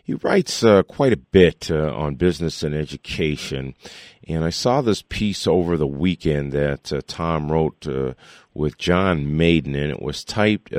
He writes quite a bit on business and education, and I saw this piece over the weekend that Tom wrote with John Maiden, and it was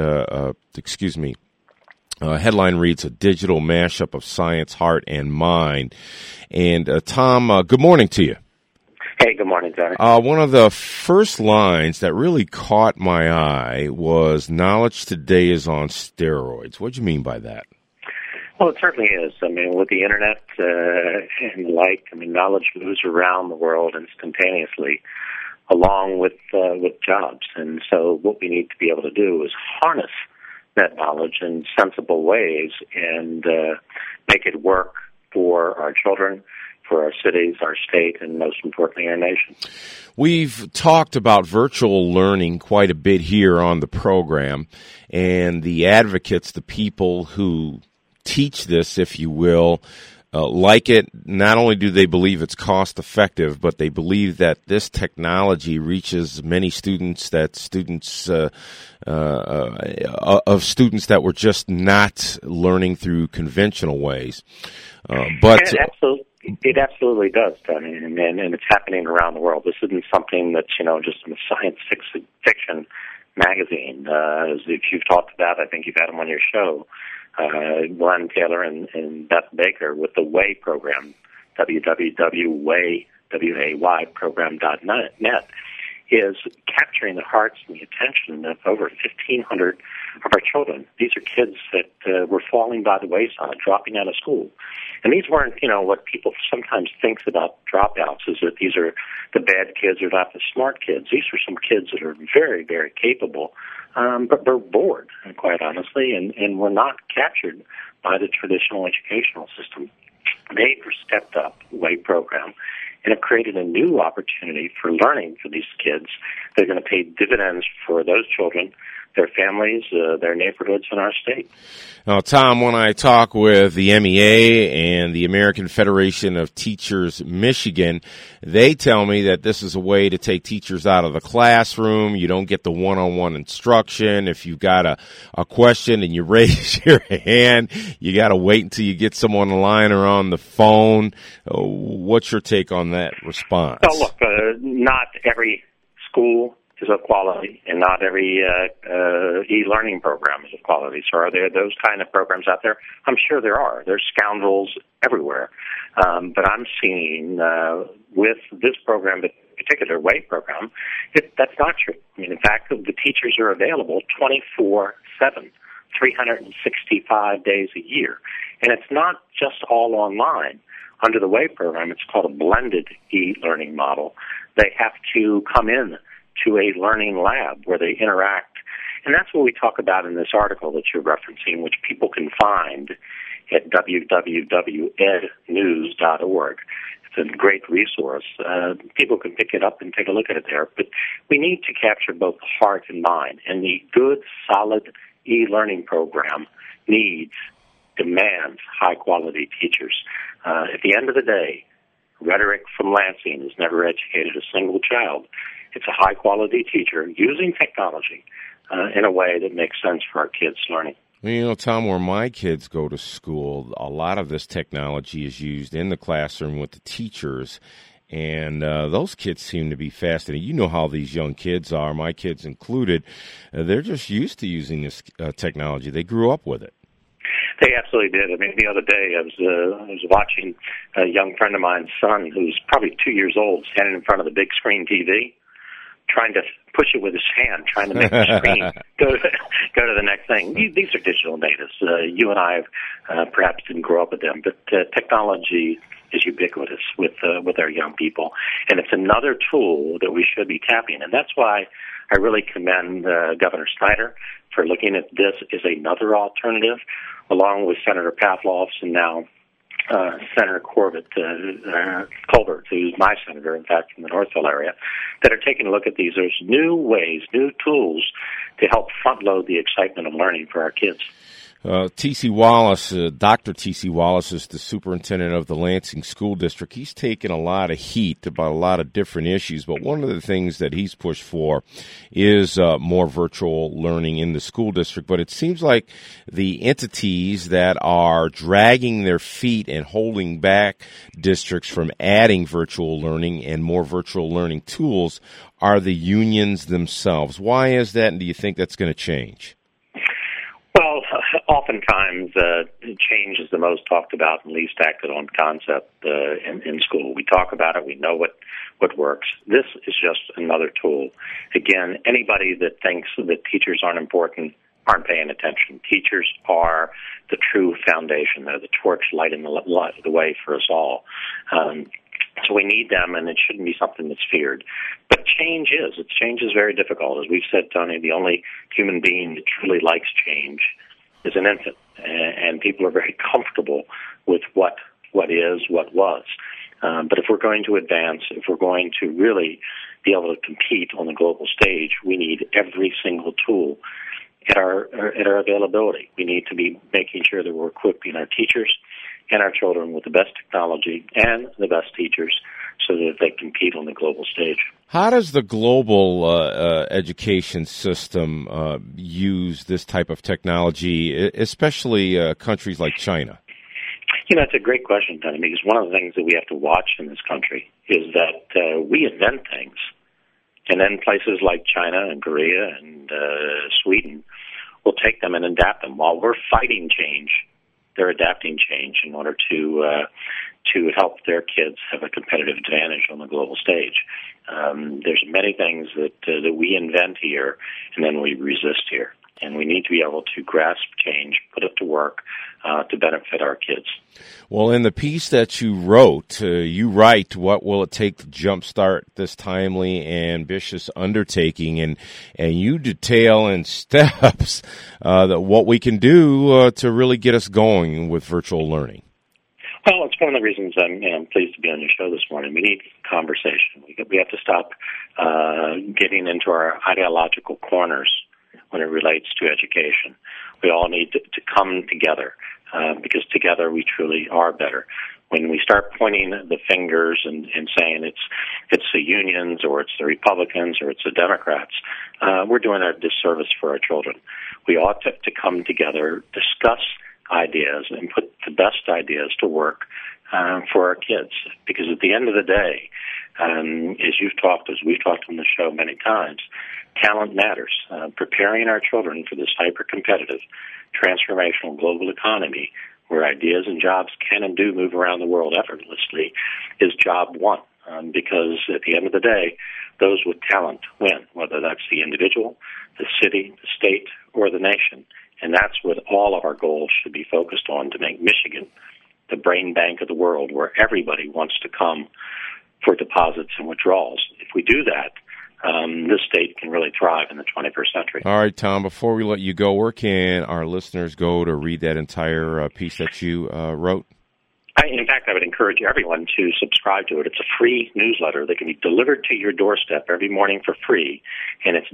headline reads, "A Digital Mashup of Science, Heart, and Mind." And Tom, good morning to you. Hey, good morning, Johnny. One of the first lines that really caught my eye was, "Knowledge today is on steroids." What do you mean by that? Well, it certainly is. I mean, with the Internet and the like, I mean, knowledge moves around the world instantaneously, along with jobs. And so what we need to be able to do is harness that knowledge in sensible ways and make it work for our children, for our cities, our state, and most importantly, our nation. We've talked about virtual learning quite a bit here on the program, and the advocates, the people who teach this, if you will, like it. Not only do they believe it's cost effective, but they believe that this technology reaches many students that were just not learning through conventional ways. It absolutely does, Tony, and it's happening around the world. This isn't something that's, just in a science fiction magazine. As if you've talked about, I think you've had them on your show, Glenn Taylor and Beth Baker with the WAY program, www.way program.net, is capturing the hearts and the attention of over 1,500 of our children. These are kids that were falling by the wayside, dropping out of school. And these weren't, what people sometimes thinks about dropouts is that these are the bad kids or not the smart kids. These are some kids that are very, very capable, but they're bored, quite honestly, and were not captured by the traditional educational system. They were stepped up, WAY program, and it created a new opportunity for learning for these kids. They're going to pay dividends for those children, their families, their neighborhoods, and our state. Now, Tom, when I talk with the MEA and the American Federation of Teachers Michigan, they tell me that this is a way to take teachers out of the classroom. You don't get the one-on-one instruction. If you've got a question and you raise your hand, you got to wait until you get someone on the line or on the phone. What's your take on that response? Well, look, not every school is of quality, and not every e-learning program is of quality. So are there those kind of programs out there? I'm sure there are. There's scoundrels everywhere. But I'm seeing with this program, the particular WAY program, that's not true. I mean, in fact, the teachers are available 24/7, 365 days a year. And it's not just all online. Under the WAY program, it's called a blended e-learning model. They have to come in to a learning lab where they interact. And that's what we talk about in this article that you're referencing, which people can find at www.ednews.org. It's a great resource. People can pick it up and take a look at it there. But we need to capture both heart and mind. And the good, solid e-learning program demands high-quality teachers. At the end of the day, Rhetoric from Lansing has never educated a single child. It's a high-quality teacher using technology in a way that makes sense for our kids' learning. Well, Tom, where my kids go to school, a lot of this technology is used in the classroom with the teachers, and those kids seem to be fascinated. You know how these young kids are, my kids included. They're just used to using this technology. They grew up with it. They absolutely did. I mean, the other day I was watching a young friend of mine's son, who's probably 2 years old, standing in front of the big screen TV, trying to push it with his hand, trying to make the screen go to the next thing. These are digital natives. You and I perhaps didn't grow up with them, but technology is ubiquitous with our young people, and it's another tool that we should be tapping. And that's why I really commend Governor Snyder for looking at this as another alternative, along with Senator Pavlovs and now Senator Colbert, who's my senator, in fact, from the Northville area, that are taking a look at these. There's new ways, new tools to help front-load the excitement of learning for our kids. T.C. Wallace, Dr. T.C. Wallace is the superintendent of the Lansing School District. He's taken a lot of heat about a lot of different issues, but one of the things that he's pushed for is more virtual learning in the school district. But it seems like the entities that are dragging their feet and holding back districts from adding virtual learning and more virtual learning tools are the unions themselves. Why is that, and do you think that's going to change? Well, oftentimes change is the most talked about and least acted on concept in school. We talk about it. We know what works. This is just another tool. Again, anybody that thinks that teachers aren't important aren't paying attention. Teachers are the true foundation. They're the torch lighting the way for us all. So we need them, and it shouldn't be something that's feared. But change is very difficult. As we've said, Tony, the only human being that truly likes change is an infant, and people are very comfortable with what is, what was. But if we're going to advance, if we're going to really be able to compete on the global stage, we need every single tool at our availability. We need to be making sure that we're equipping our teachers and our children with the best technology and the best teachers so that they compete on the global stage. How does the global education system use this type of technology, especially countries like China? You know, it's a great question, Tony, because one of the things that we have to watch in this country is that we invent things, and then places like China and Korea and Sweden will take them and adapt them. While we're fighting change, they're adapting change in order to help their kids have a competitive advantage on the global stage. There's many things that we invent here and then we resist here. And we need to be able to grasp change, put it to work to benefit our kids. Well, in the piece that you wrote, you write, what will it take to jumpstart this timely and ambitious undertaking? And you detail in steps that what we can do to really get us going with virtual learning. Well, it's one of the reasons I'm pleased to be on your show this morning. We need conversation. We have to stop getting into our ideological corners when it relates to education. We all need to come together because together we truly are better. When we start pointing the fingers and saying it's the unions or it's the Republicans or it's the Democrats, we're doing a disservice for our children. We ought to come together, discuss ideas, and put the best ideas to work for our kids. Because at the end of the day, as we've talked on the show many times, talent matters. Preparing our children for this hyper-competitive, transformational global economy where ideas and jobs can and do move around the world effortlessly is job one. Because at the end of the day, those with talent win, whether that's the individual, the city, the state, or the nation. And that's what all of our goals should be focused on to make Michigan the brain bank of the world where everybody wants to come for deposits and withdrawals. If we do that, this state can really thrive in the 21st century. All right, Tom, before we let you go, where can our listeners go to read that entire piece that you wrote? In fact, I would encourage everyone to subscribe to it. It's a free newsletter that can be delivered to your doorstep every morning for free, and it's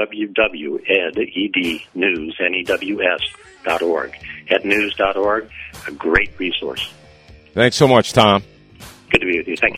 www.ednews.org. ednews.org, a great resource. Thanks so much, Tom. Good to be with you. Thank you.